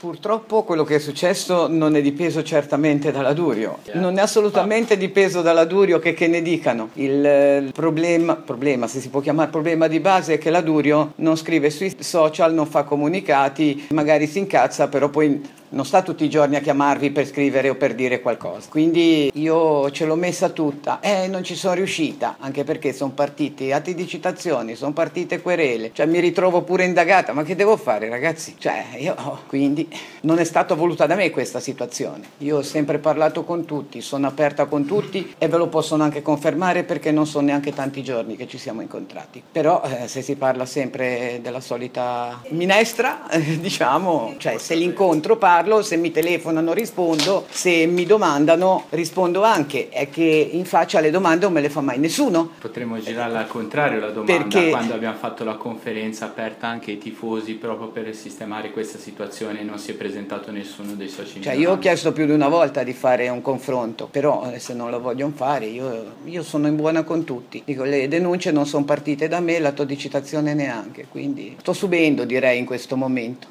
Purtroppo quello che è successo non è dipeso certamente dalla Durio, non è assolutamente dipeso dalla Durio che ne dicano. Il problema, se si può chiamare problema di base, è che la Durio non scrive sui social, non fa comunicati, magari si incazza, però poi non sta tutti i giorni a chiamarvi per scrivere o per dire qualcosa. Quindi io ce l'ho messa tutta e non ci sono riuscita, anche perché sono partiti atti di citazioni, sono partite querele, cioè mi ritrovo pure indagata, ma che devo fare, ragazzi? Quindi non è stata voluta da me questa situazione. Io ho sempre parlato con tutti, sono aperta con tutti e ve lo possono anche confermare perché non sono neanche tanti giorni che ci siamo incontrati. Però se si parla sempre della solita minestra, diciamo, cioè se l'incontro parlo, se mi telefonano rispondo, se mi domandano rispondo anche, è che in faccia alle domande non me le fa mai nessuno. Potremmo girarla al contrario la domanda, perché quando abbiamo fatto la conferenza aperta anche ai tifosi proprio per sistemare questa situazione non si è presentato nessuno dei soci. Cioè io ho chiesto più di una volta di fare un confronto, però se non lo vogliono fare io sono in buona con tutti. Dico, le denunce non sono partite da me, l'atto di citazione neanche, quindi sto subendo, direi, in questo momento.